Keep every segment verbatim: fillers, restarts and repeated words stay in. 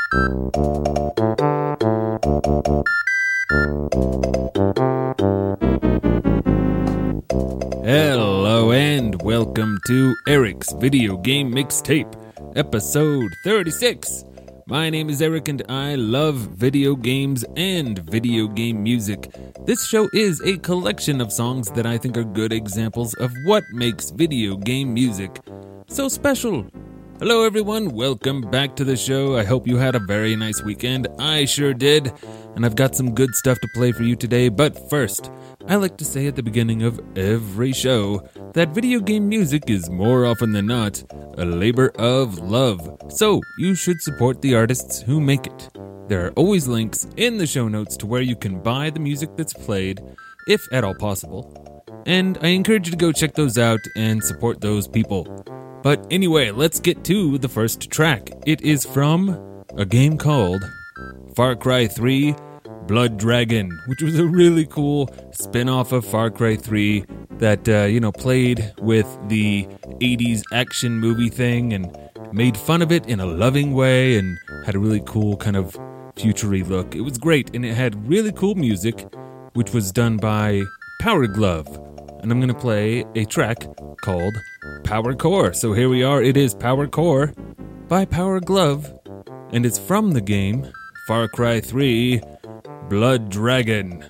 Hello and welcome to Eric's Video Game Mixtape, episode thirty-six. My name is Eric and I love video games and video game music. This show is a collection of songs that I think are good examples of what makes video game music so special. Hello everyone, welcome back to the show. I hope you had a very nice weekend. I sure did, and I've got some good stuff to play for you today. But first, I like to say at the beginning of every show that video game music is more often than not a labor of love. So you should support the artists who make it. There are always links in the show notes to where you can buy the music that's played, if at all possible. And I encourage you to go check those out and support those people. But anyway, let's get to the first track. It is from a game called Far Cry three Blood Dragon, which was a really cool spin-off of Far Cry three that, uh, you know, played with the eighties action movie thing and made fun of it in a loving way and had a really cool kind of future-y look. It was great, and it had really cool music, which was done by Power Glove. And I'm going to play a track called Power Core. So here we are. It is Power Core by Power Glove, and it's from the game Far Cry three Blood Dragon.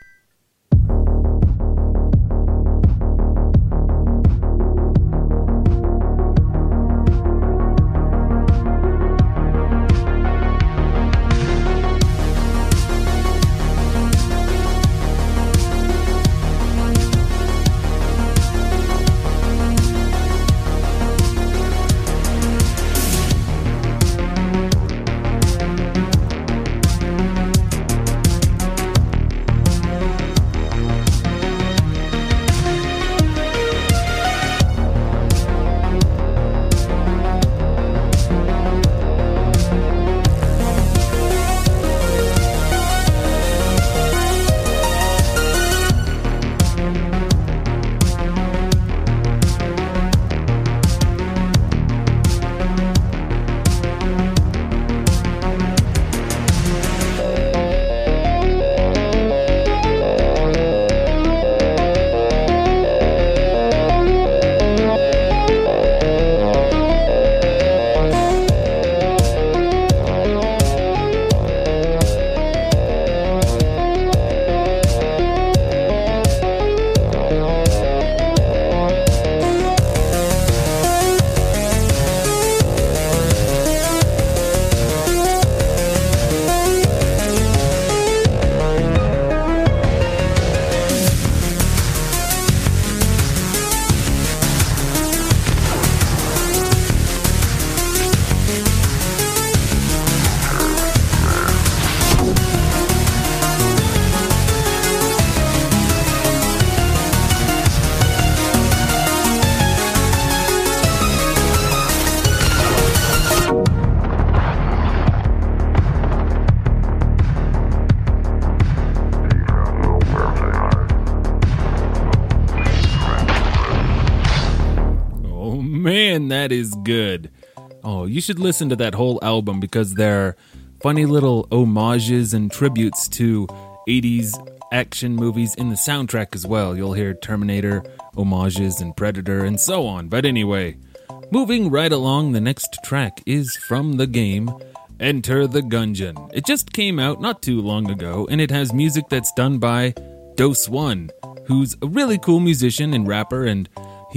Man, that is good. Oh, you should listen to that whole album because there are funny little homages and tributes to eighties action movies in the soundtrack as well. You'll hear Terminator homages and Predator and so on. But anyway, moving right along, the next track is from the game Enter the Gungeon. It just came out not too long ago, and it has music that's done by Dose One, who's a really cool musician and rapper, and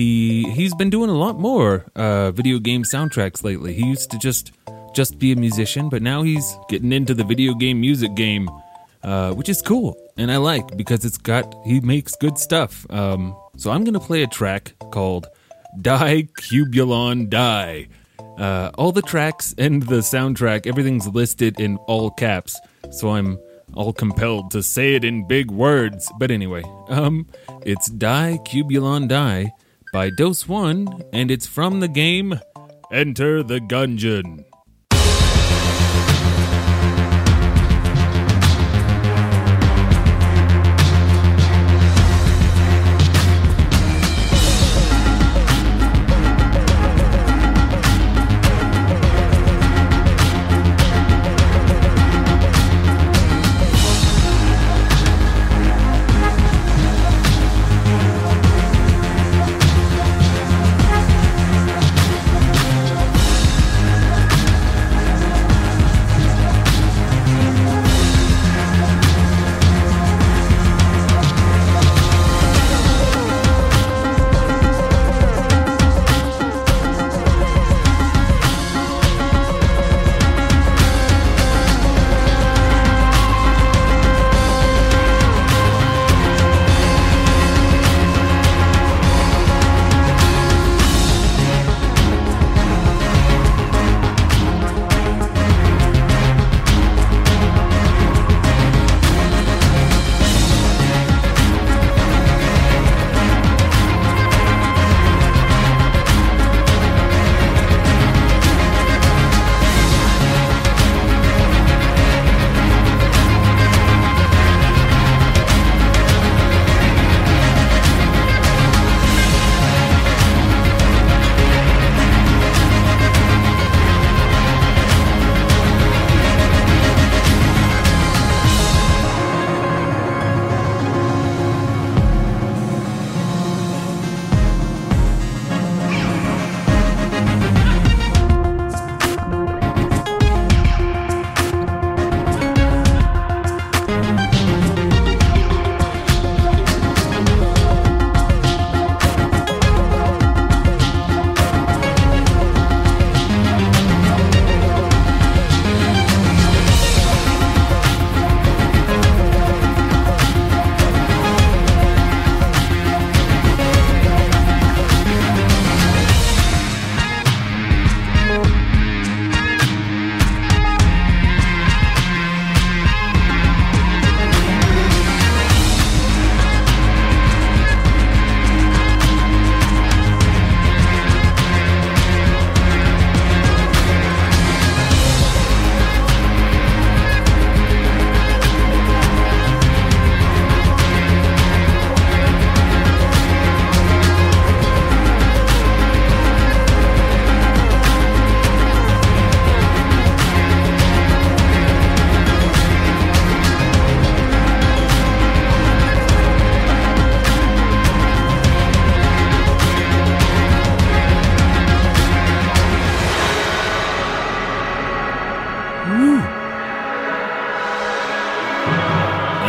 He he's been doing a lot more uh, video game soundtracks lately. He used to just just be a musician, but now he's getting into the video game music game, uh, which is cool, and I like because it's got he makes good stuff. Um, so I'm gonna play a track called Die Cubulon Die. Uh, all the tracks and the soundtrack, everything's listed in all caps, so I'm all compelled to say it in big words. But anyway, um, it's Die Cubulon Die by Dose One, and it's from the game Enter the Gungeon.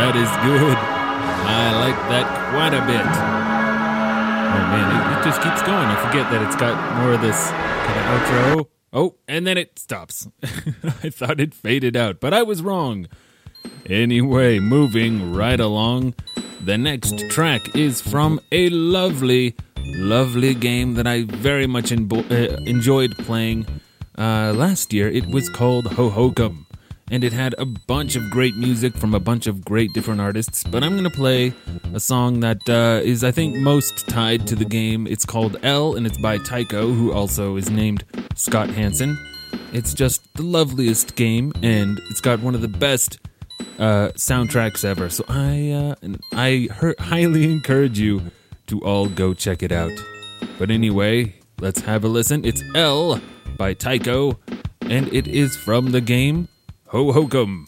That is good. I like that quite a bit. Oh man, it, it just keeps going. I forget that it's got more of this kind of outro. Oh, and then it stops. I thought it faded out, but I was wrong. Anyway, moving right along, the next track is from a lovely, lovely game that I very much enbo- uh, enjoyed playing uh, last year. It was called Hohokum, and it had a bunch of great music from a bunch of great different artists, but I'm going to play a song that uh, is, I think, most tied to the game. It's called L, and it's by Tycho, who also is named Scott Hansen. It's just the loveliest game, and it's got one of the best uh, soundtracks ever. So I uh, I her- highly encourage you to all go check it out. But anyway, let's have a listen. It's L by Tycho, and it is from the game Hohokum.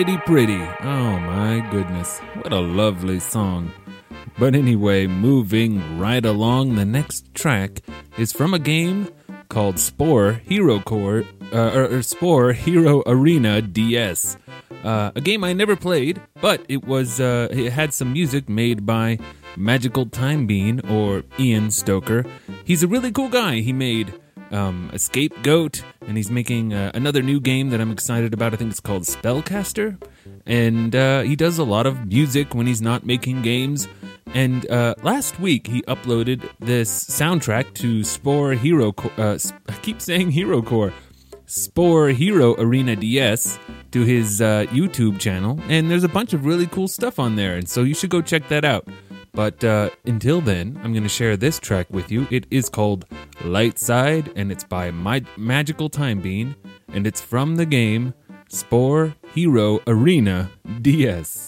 Mighty Pretty. Oh my goodness, what a lovely song. But anyway, moving right along, the next track is from a game called Spore Hero Core, uh, or, or Spore Hero Arena D S. Uh, a game I never played, but it was uh, it had some music made by Magical Time Bean, or Ian Stoker. He's a really cool guy. He made um, a Scapegoat, and he's making uh, another new game that I'm excited about. I think it's called Spellcaster, and uh, he does a lot of music when he's not making games. And uh, last week, he uploaded this soundtrack to Spore Hero Core. Uh, I keep saying Hero Core. Spore Hero Arena D S to his uh, YouTube channel. And there's a bunch of really cool stuff on there. And so you should go check that out. But uh, until then, I'm going to share this track with you. It is called Light Side, and it's by My- Magical Time Bean. And it's from the game Spore Hero Arena D S.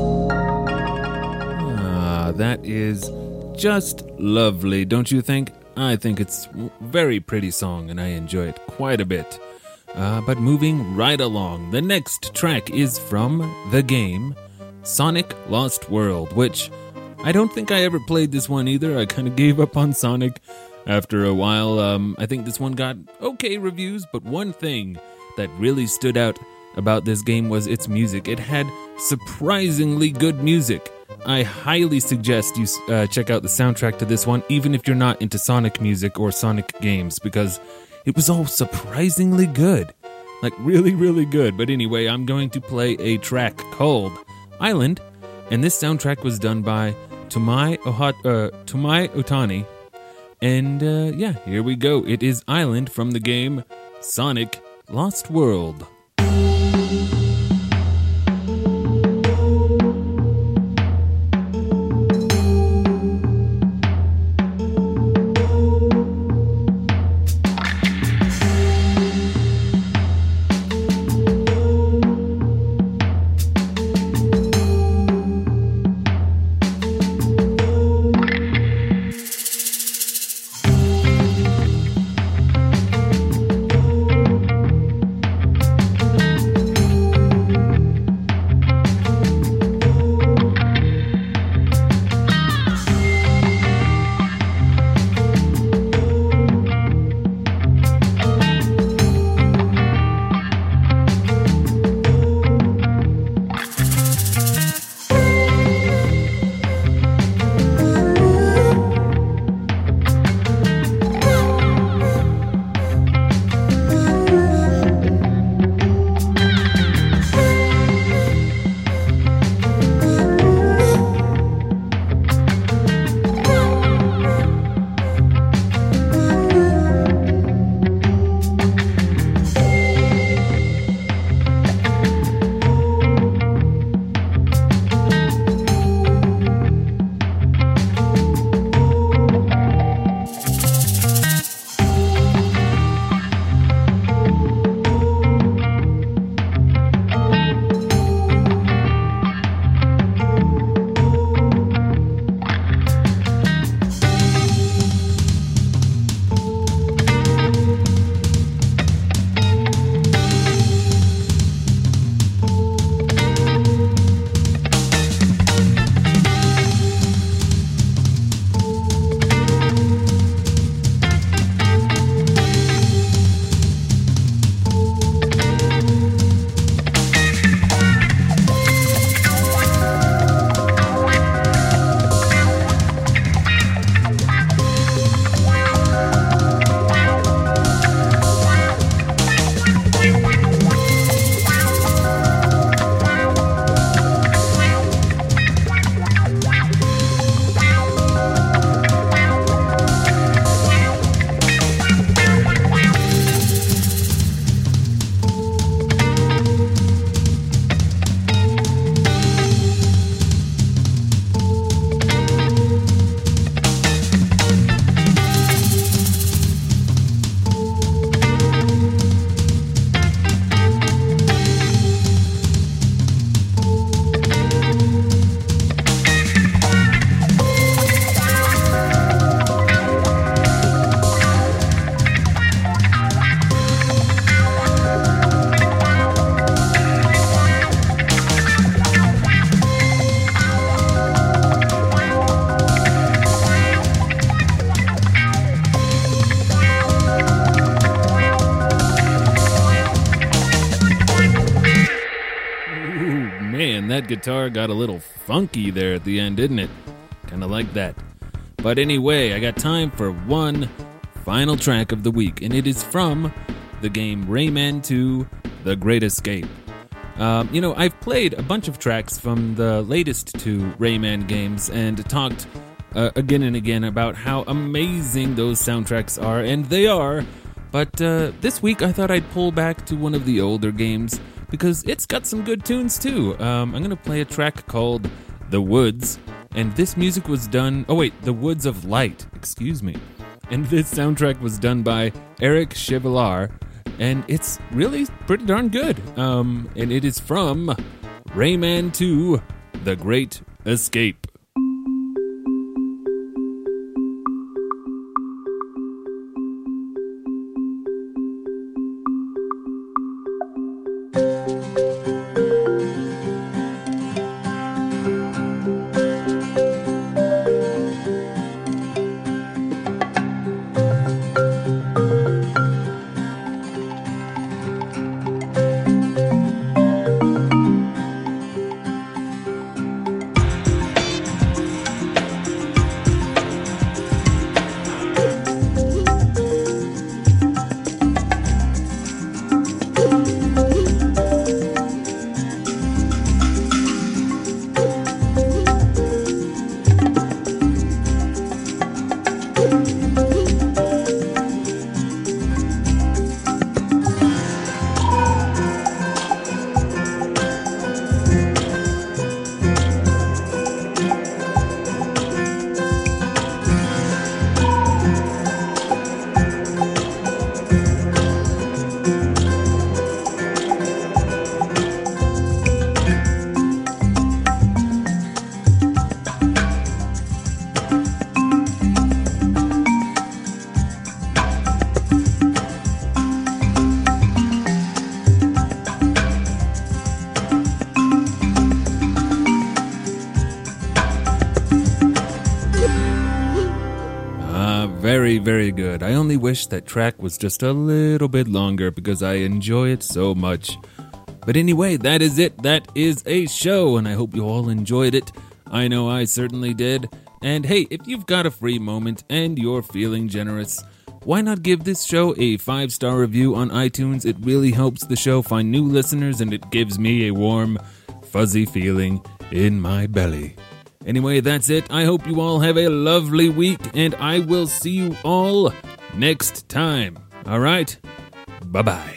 That is just lovely, don't you think? I think it's a very pretty song and I enjoy it quite a bit. Uh, but moving right along, the next track is from the game Sonic Lost World, which I don't think I ever played this one either. I kind of gave up on Sonic after a while. Um, I think this one got okay reviews, but one thing that really stood out about this game was its music. It had surprisingly good music. I highly suggest you uh, check out the soundtrack to this one, even if you're not into Sonic music or Sonic games, because it was all surprisingly good. Like, really, really good. But anyway, I'm going to play a track called Island, and this soundtrack was done by Tomai, Oha- uh, Tomai Otani. And uh, yeah, here we go. It is Island from the game Sonic Lost World. That guitar got a little funky there at the end, didn't it? Kind of like that. But anyway, I got time for one final track of the week, and it is from the game Rayman two: The Great Escape. Um, you know, I've played a bunch of tracks from the latest two Rayman games and talked uh, again and again about how amazing those soundtracks are, and they are. But uh, this week I thought I'd pull back to one of the older games because it's got some good tunes too. Um, I'm going to play a track called The Woods, and this music was done... Oh wait, The Woods of Light, excuse me. And this soundtrack was done by Eric Chevalier, and it's really pretty darn good. Um, and it is from Rayman two: The Great Escape. very, very good. I only wish that track was just a little bit longer because I enjoy it so much. But anyway, that is it. That is a show, and I hope you all enjoyed it. I know I certainly did. And hey, if you've got a free moment and you're feeling generous, why not give this show a five-star review on iTunes? It really helps the show find new listeners, and it gives me a warm, fuzzy feeling in my belly. Anyway, that's it. I hope you all have a lovely week, and I will see you all next time. All right? Bye-bye.